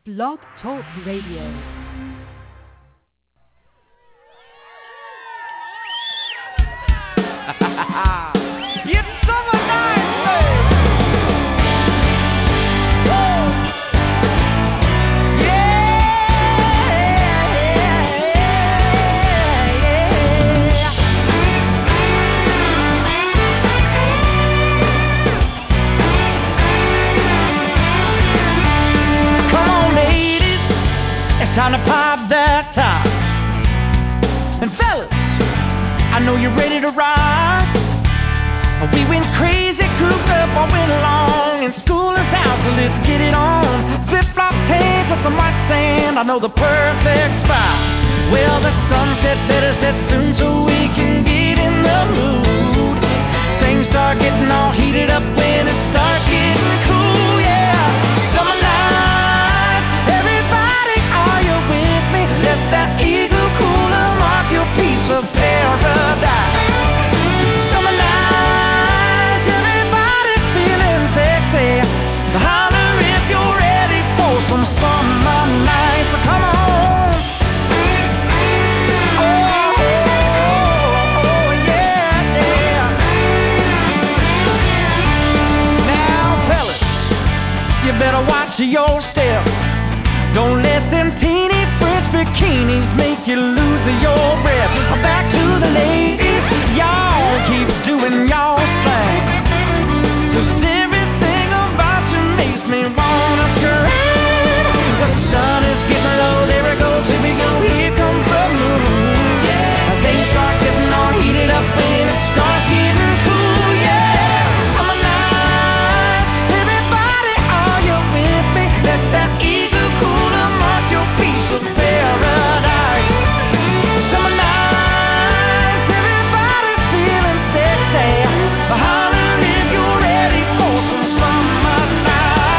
Blog Talk Radio. It's summertime, baby. Come on, ladies, it's time to pop that top. And fellas, I know you're ready to ride. We went crazy, cooped up all winter long, and school is out, so let's get it on. Flip-flop tanks with some white sand, I know the perfect spot. Well, the sunset better set soon so we can get in the mood. Things start getting all heated up when it starts getting cool, yeah. Summer night, everybody, are you with me? Let that eagle cooler mark your piece of paradise. Holler if you're ready for some summer nights. Come on. Oh, yeah, yeah. Now, fellas, you better watch your step. Don't let them teeny French bikinis make you lose your breath. Back to the ladies, y'all keep doing y'all thing. Makes me wanna scream. The sun is getting low, there it goes, here we go, here comes the moon. Yeah. Things start getting all heated up when it starts getting cool, yeah. Summer night, everybody, are you with me? Let that eagle cooler mark your piece of paradise. Summer night, everybody feeling sexy. Holler if you're ready for some summer night.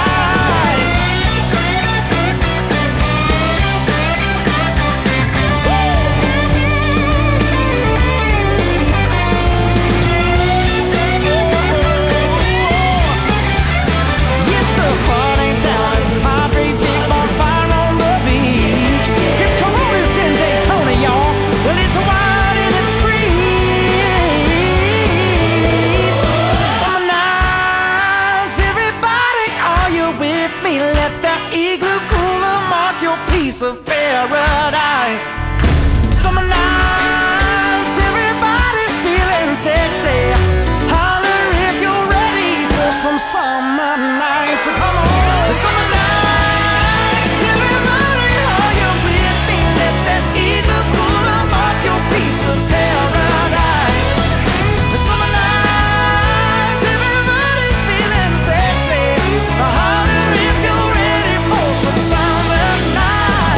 Of paradise. Summer nights, everybody's feeling sexy. Holler if you're ready for some summer nights. Come on, summer nights, everybody, are you with me? Let that eagle cooler mark your piece of paradise. Summer nights, everybody's feeling sexy. Holler if you're ready for some summer nights.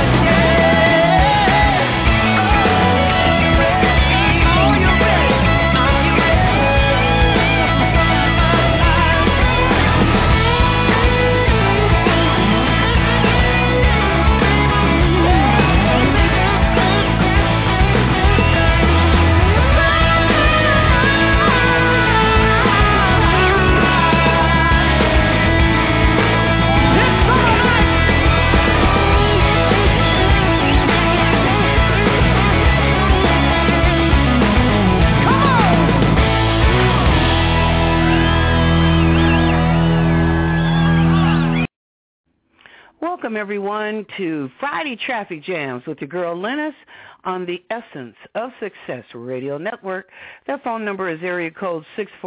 Welcome, everyone, to Friday Traffic Jams with your girl, Lennis, on the Essence of Success Radio Network. That phone number is area code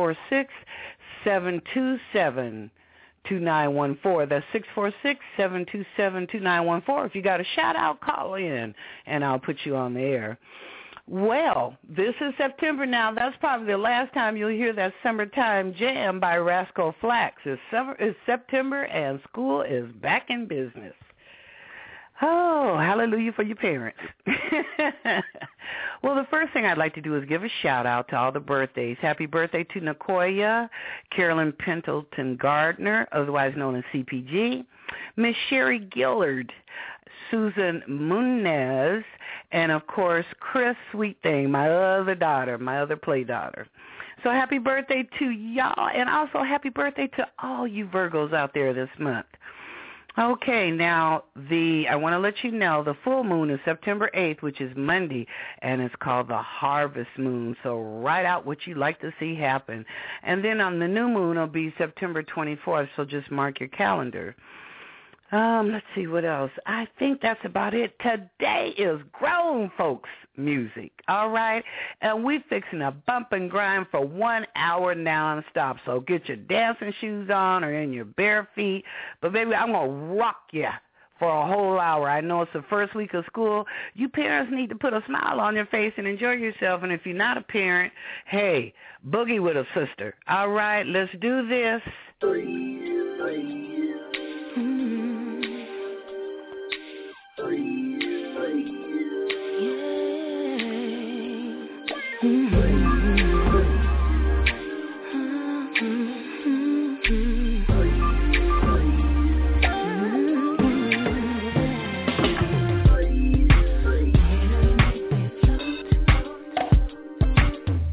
646-727-2914. That's 646-727-2914. If you got a shout-out, call in, and I'll put you on the air. Well, this is September now. That's probably the last time you'll hear that Summertime Jam by Rascal Flatts. It's September, and school is back in business. Oh, hallelujah for your parents. Well, the first thing I'd like to do is give a shout-out to all the birthdays. Happy birthday to Nicoya, Carolyn Pendleton Gardner, otherwise known as CPG, Miss Sherry Gillard, Susan Munez, and, of course, Chris Sweetthing, my other play daughter. So happy birthday to y'all, and also happy birthday to all you Virgos out there this month. Okay, now I want to let you know the full moon is September 8th, which is Monday, and it's called the harvest moon. So write out what you'd like to see happen. And then on the new moon, it'll be September 24th, so just mark your calendar. Let's see what else. I think that's about it. Today is grown folks music, all right? And we fixing a bump and grind for 1 hour nonstop. So get your dancing shoes on or in your bare feet. But baby, I'm going to rock you for a whole hour. I know it's the first week of school. You parents need to put a smile on your face and enjoy yourself. And if you're not a parent, hey, boogie with a sister. All right, let's do this.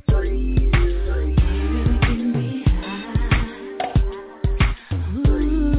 Ooh.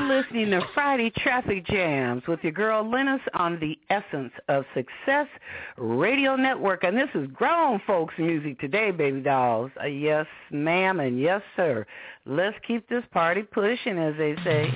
listening to Friday Traffic Jams with your girl Linus on the Essence of Success Radio Network. And this is grown folks music today, baby dolls. Yes, ma'am, and yes, sir. Let's keep this party pushing, as they say.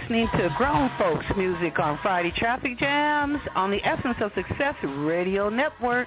listening to Grown Folks Music on Friday Traffic Jams on the Essence of Success Radio Network.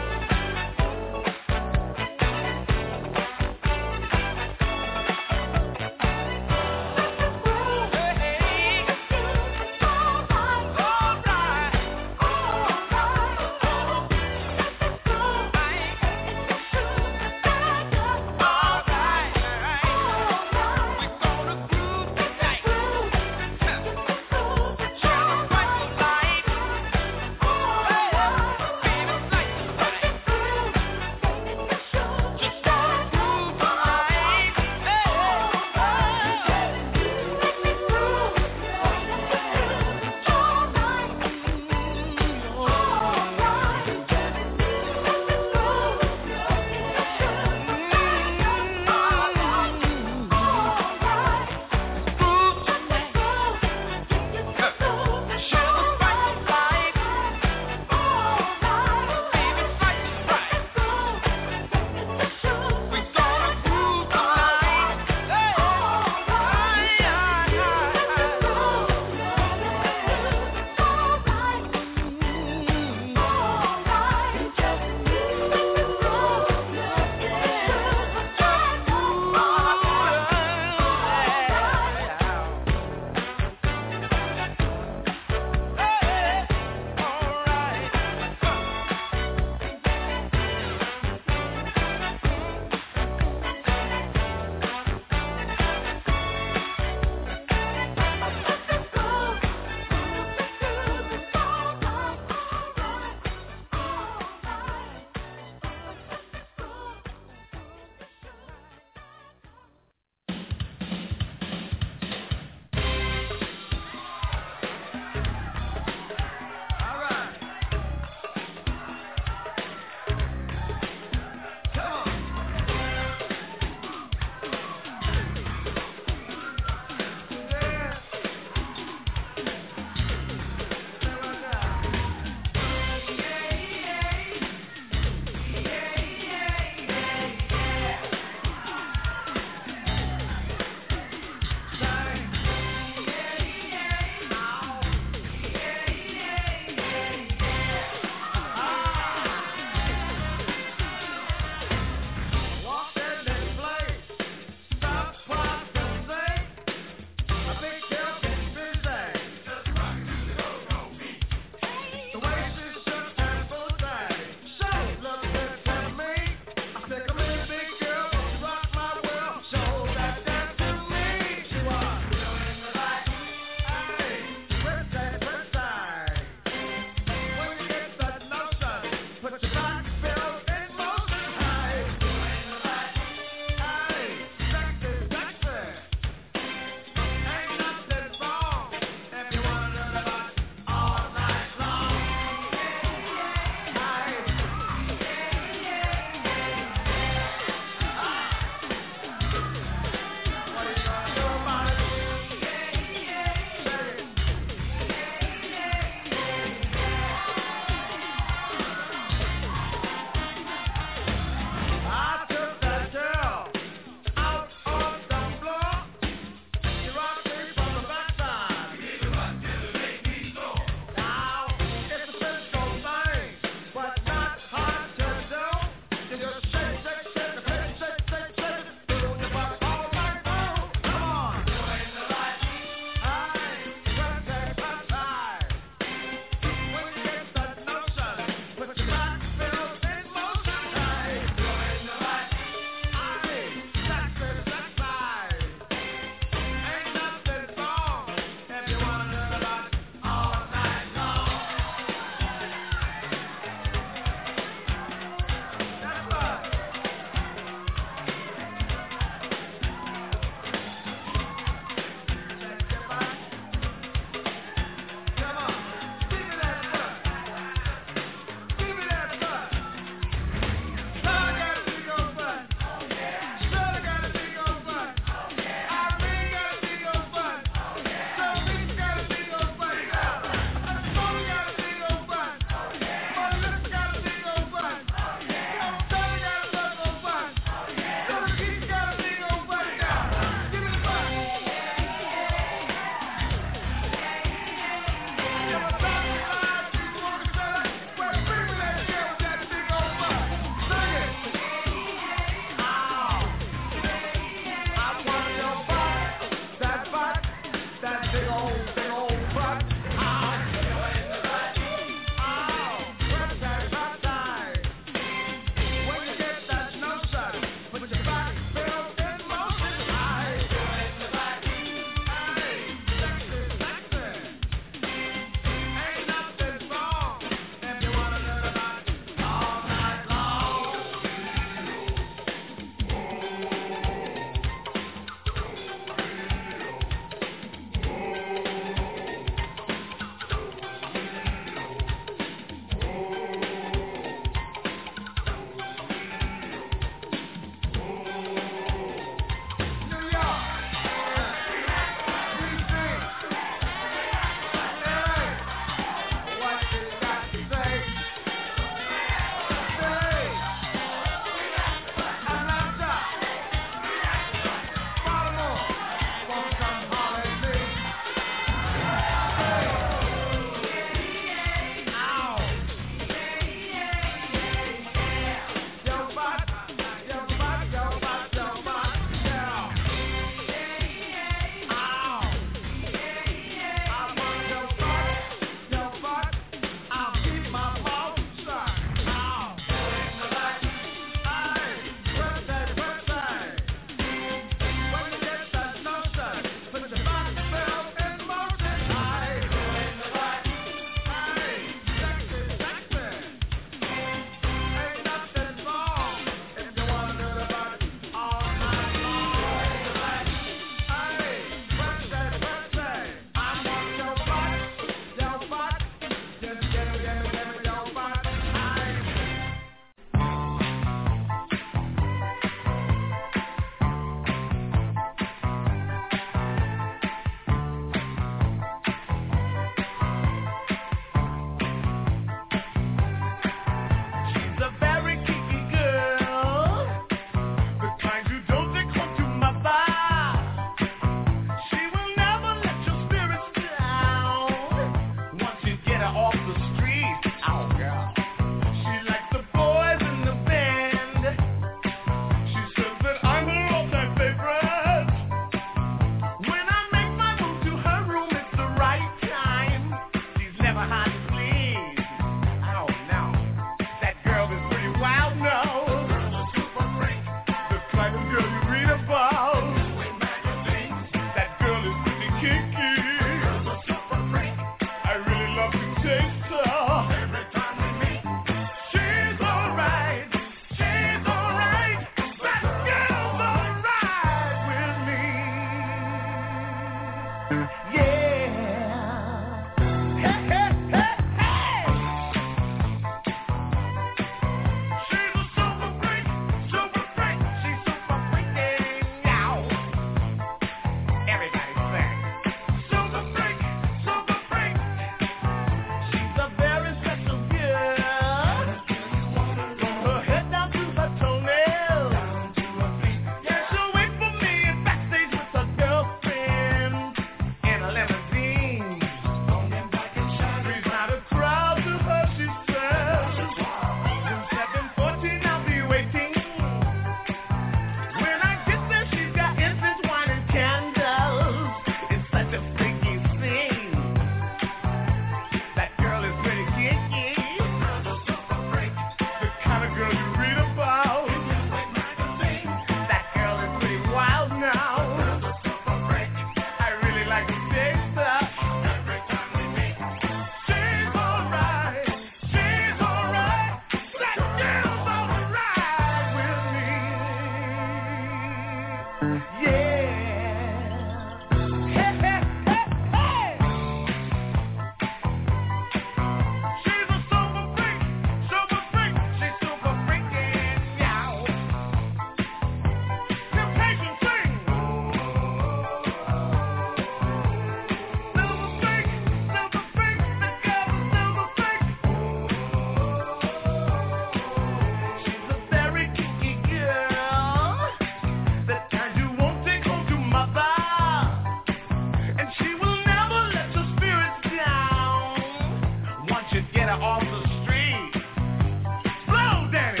Danny off the street. Blow, Danny.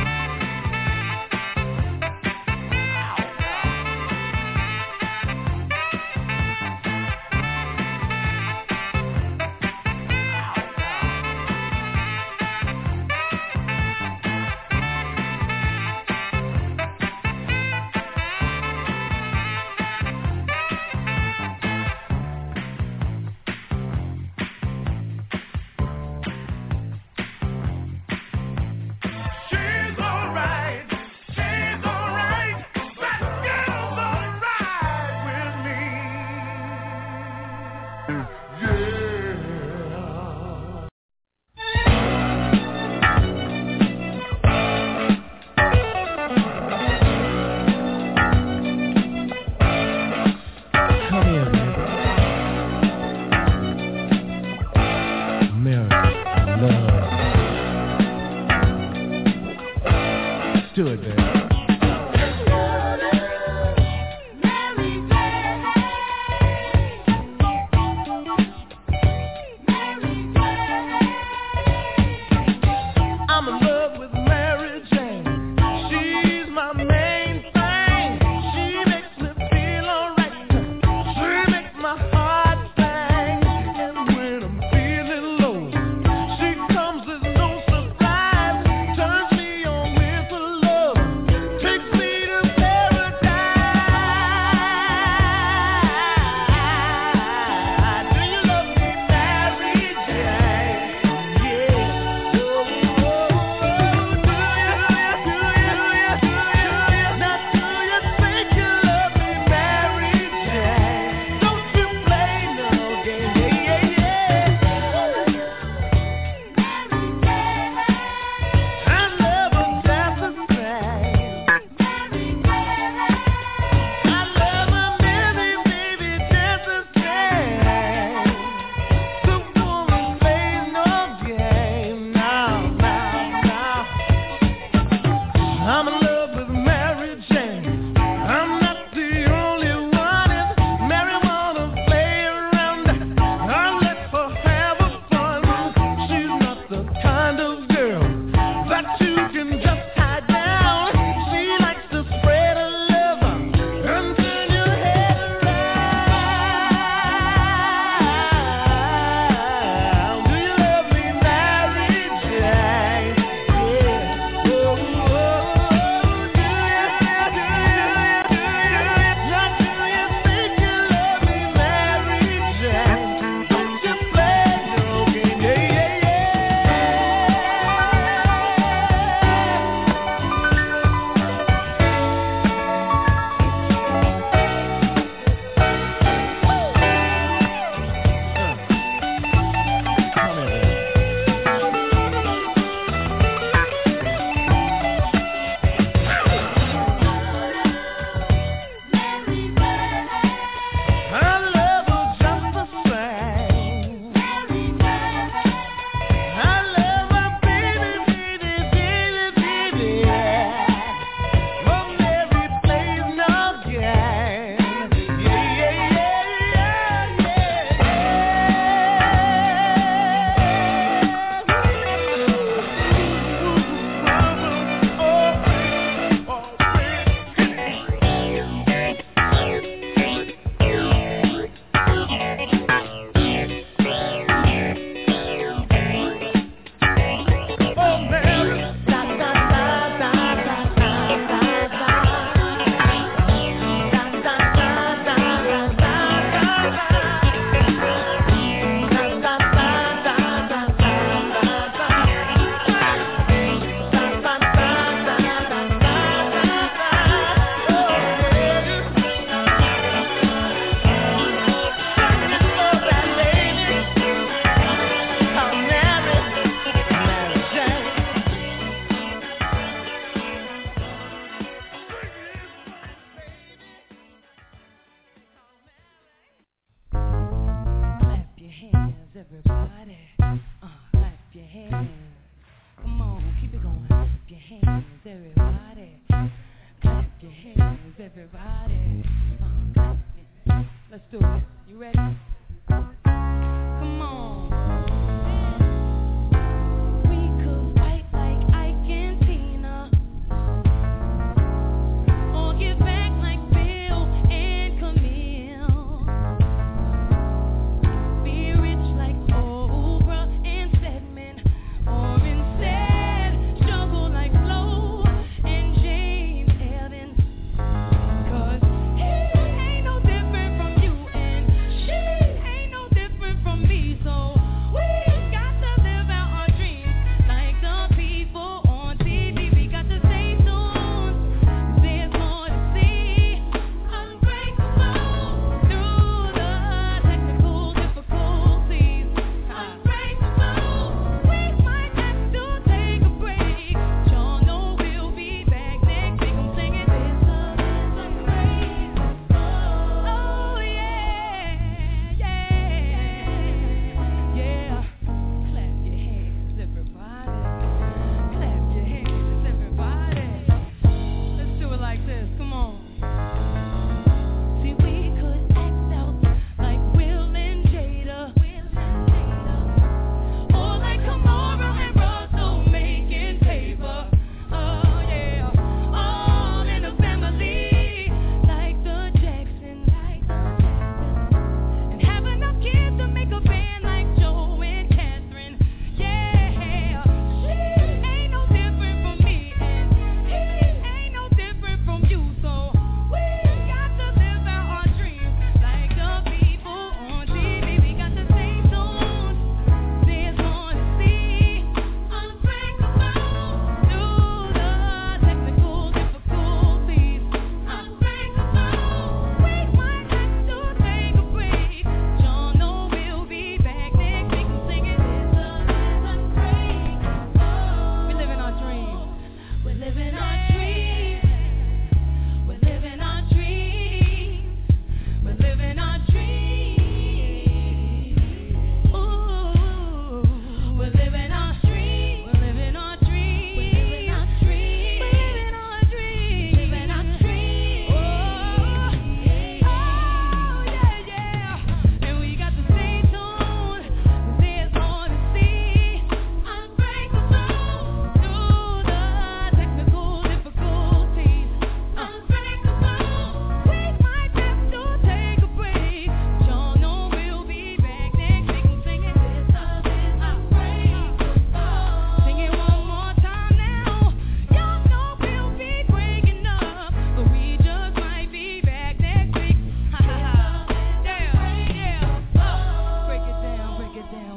everybody. Let's do it. You ready? Come on.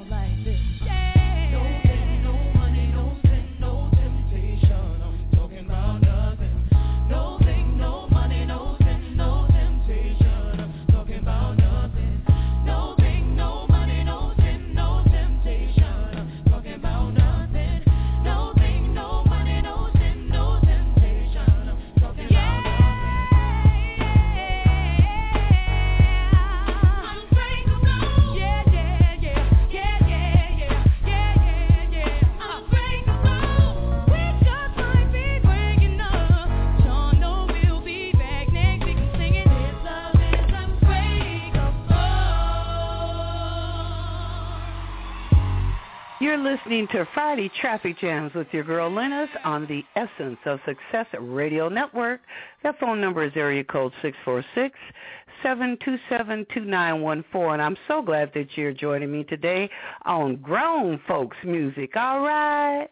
Listening to Friday Traffic Jams with your girl Lennis on the Essence of Success Radio Network. That phone number is area code 646-727-2914. And I'm so glad that you're joining me today on Grown Folks Music. All right.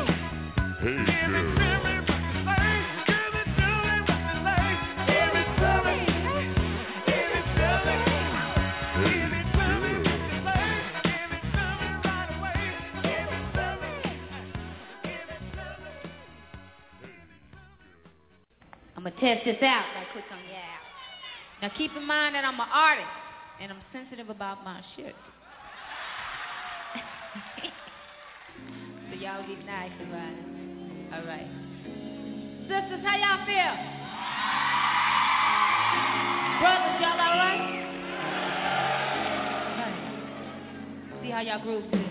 Hey girl. I'm going to test this out right quick on you out. Now keep in mind that I'm an artist, and I'm sensitive about my shit. So y'all get nice about it. All right. Sisters, how y'all feel? Brothers, y'all all right? See how y'all groove to this.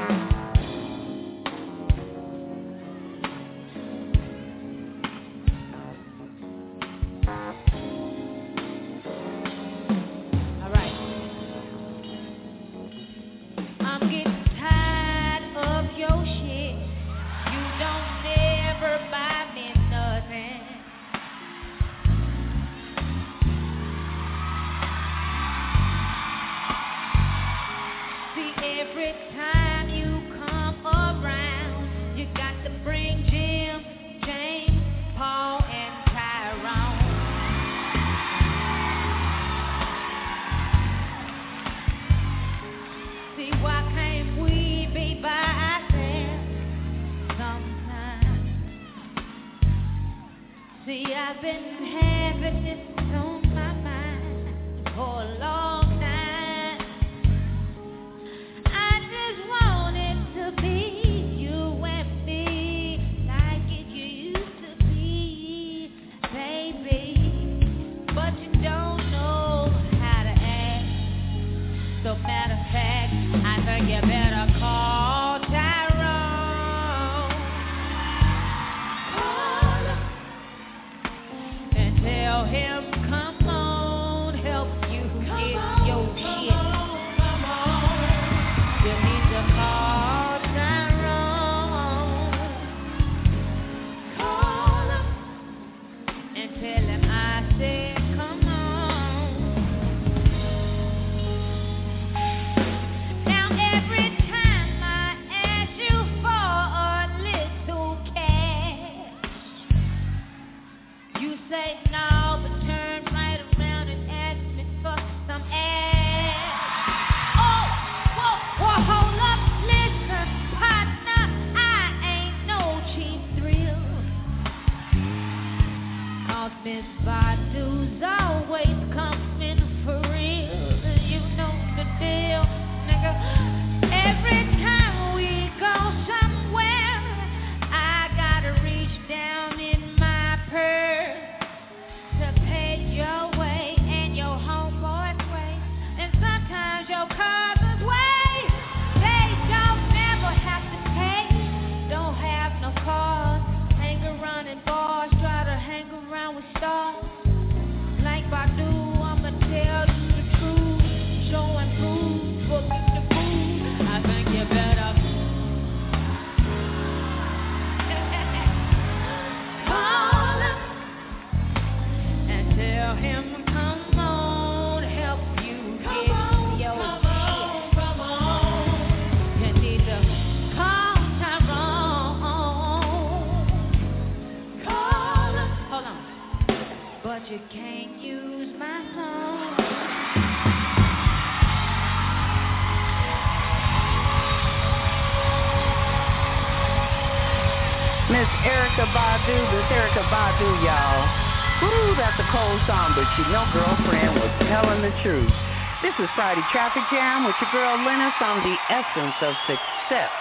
This Erykah Badu, y'all. Ooh, that's a cold song, but you know girlfriend was telling the truth. This is Friday Traffic Jam with your girl Linus on the Essence of Success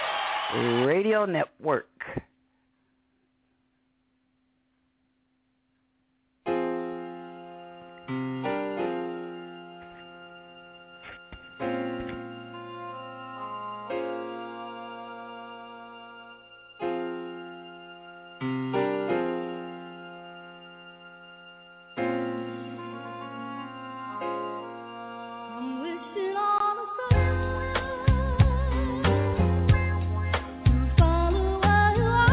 Radio Network. Follow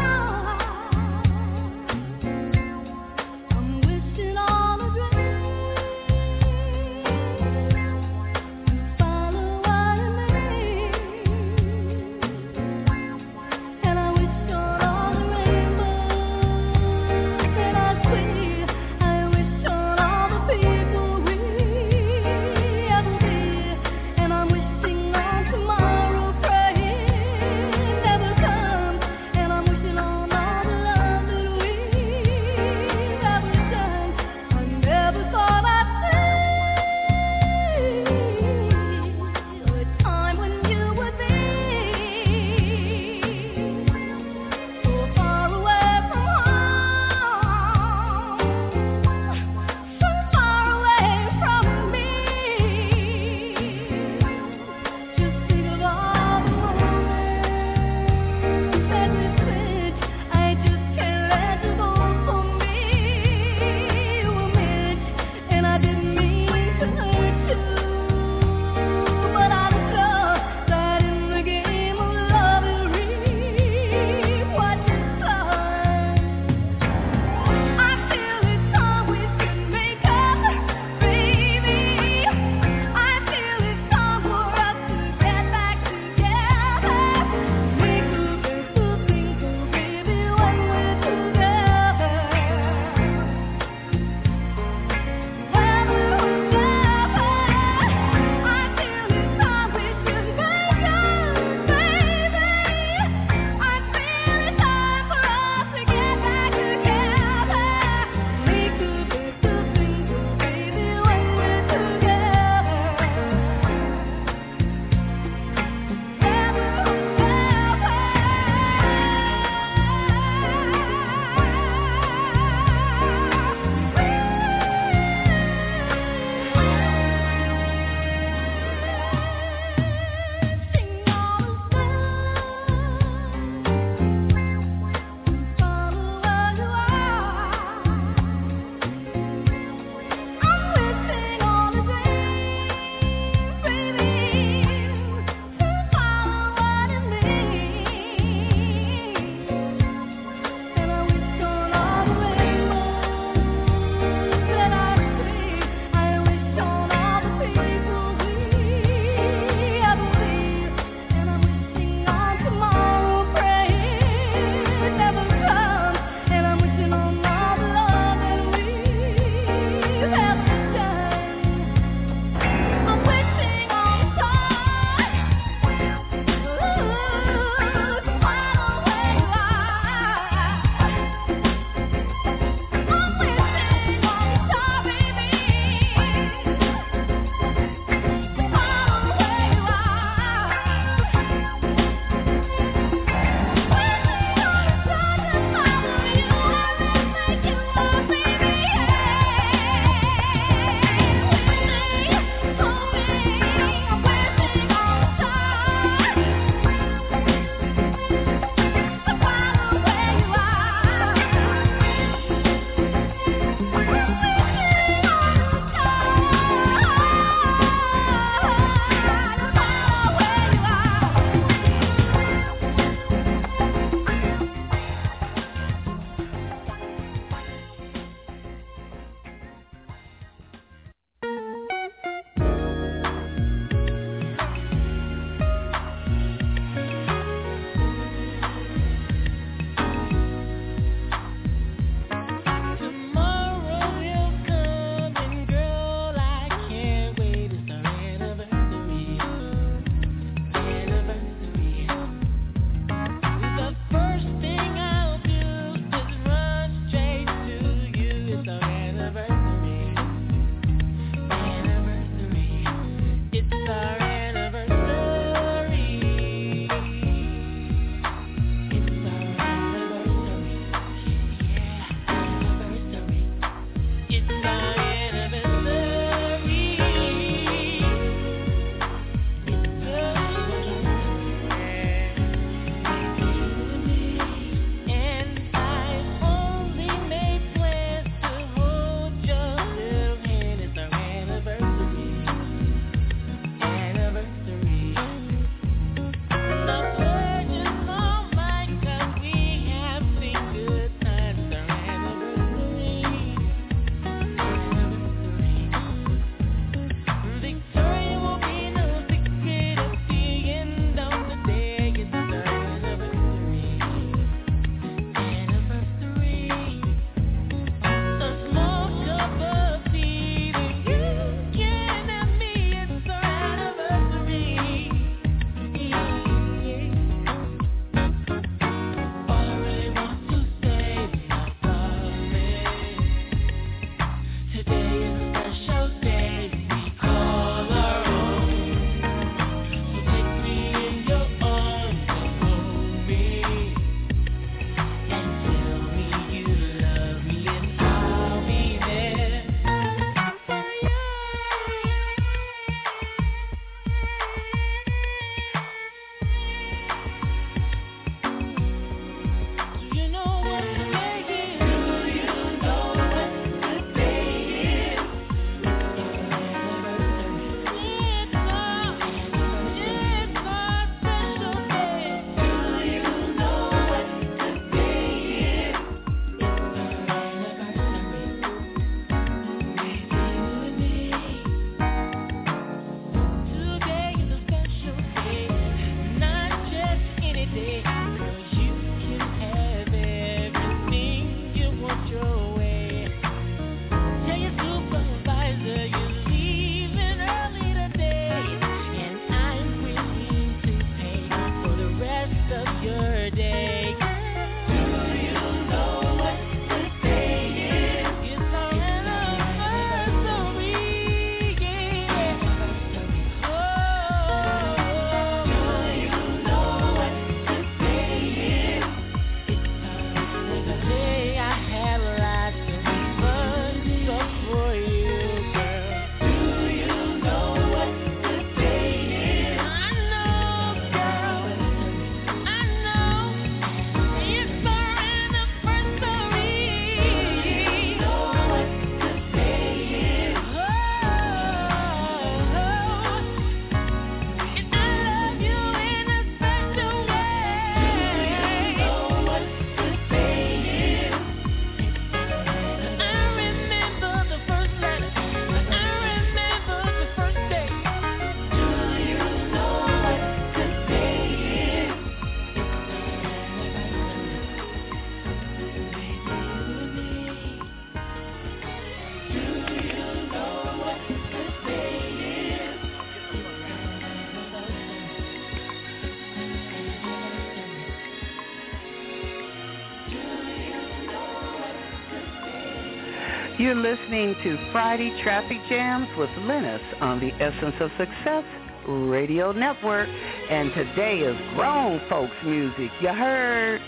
You're listening to Friday Traffic Jams with Linus on the Essence of Success Radio Network. And today is grown folks music. You heard?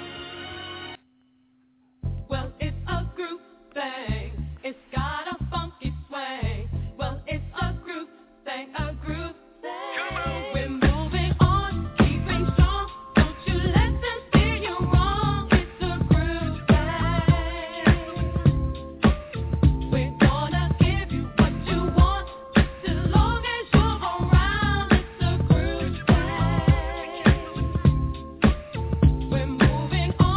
Well, it's a group thing. It's got a funky swing. Well, it's a group thing, a group thing. Come on. We're moving on, keeping strong. Don't you let them steer you wrong. It's a group thing. We're gonna give you what you want, just as long as you're around. It's a group thing. We're moving on.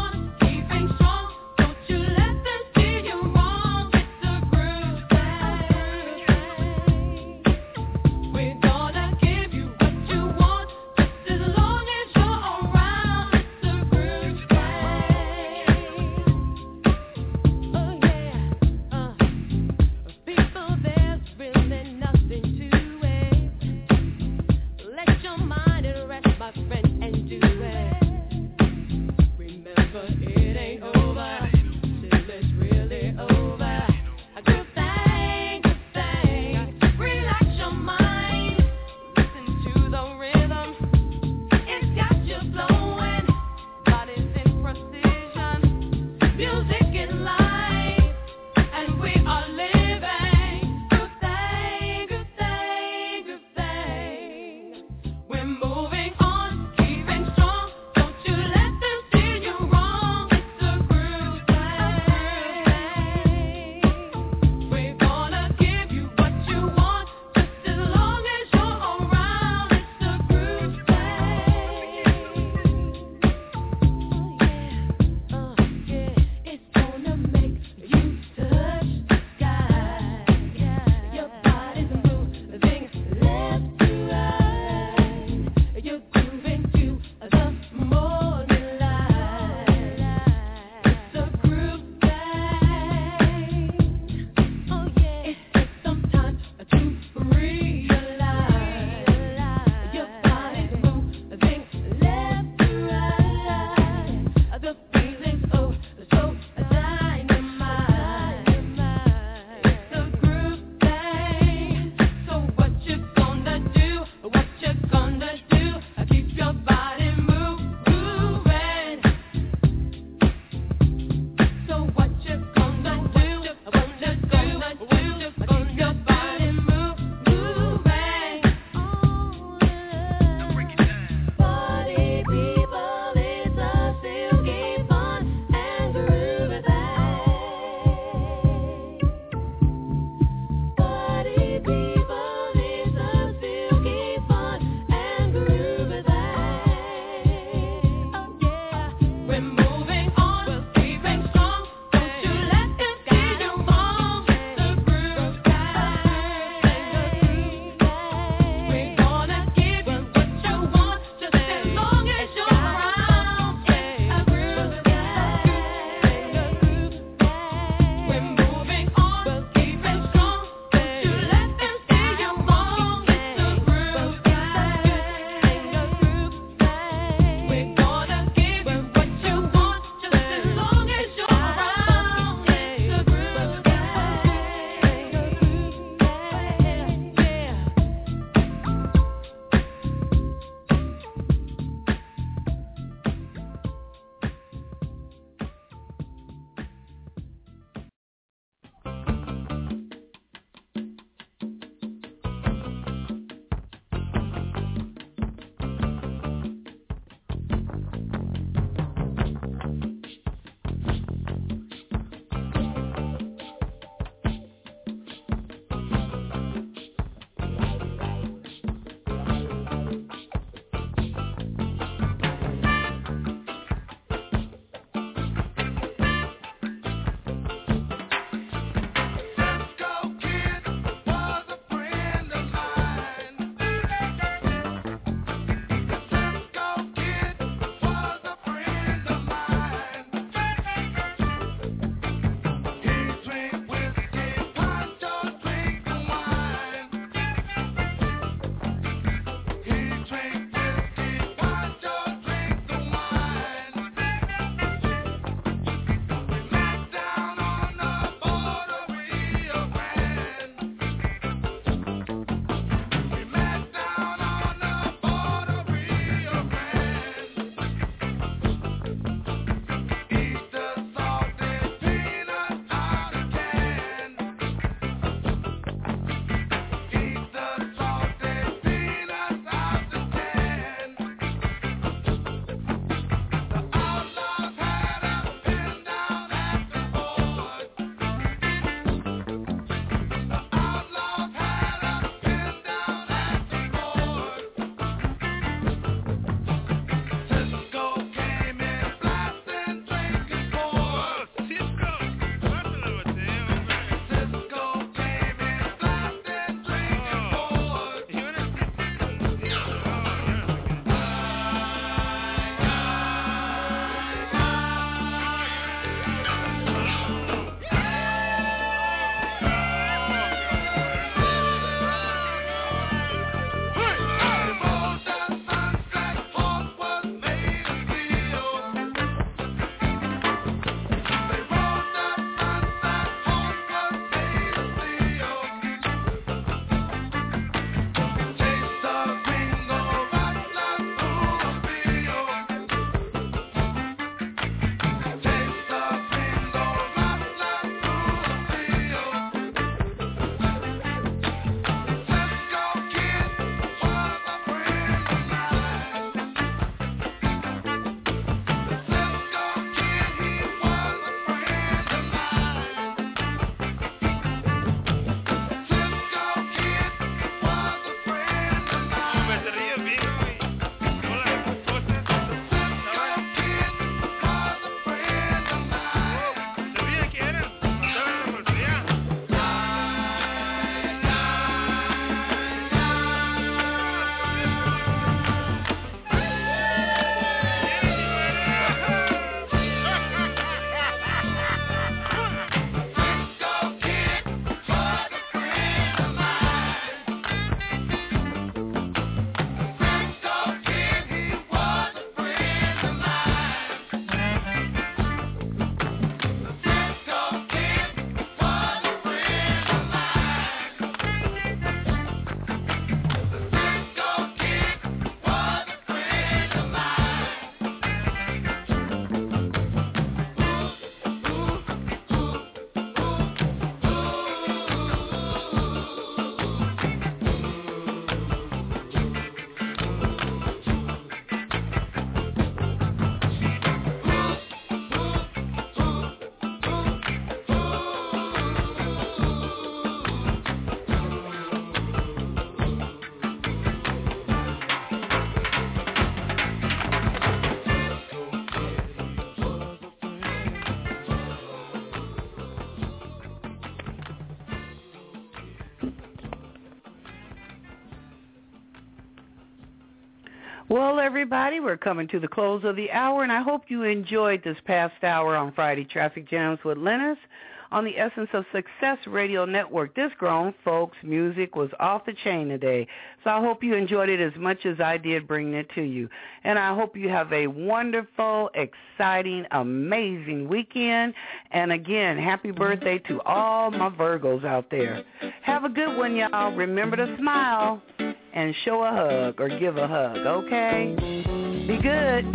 Well, everybody, we're coming to the close of the hour, and I hope you enjoyed this past hour on Friday Traffic Jams with Lennis on the Essence of Success Radio Network. This grown folks music was off the chain today, so I hope you enjoyed it as much as I did bringing it to you. And I hope you have a wonderful, exciting, amazing weekend. And again, happy birthday to all my Virgos out there. Have a good one, y'all. Remember to smile and show a hug or give a hug, okay? Be good.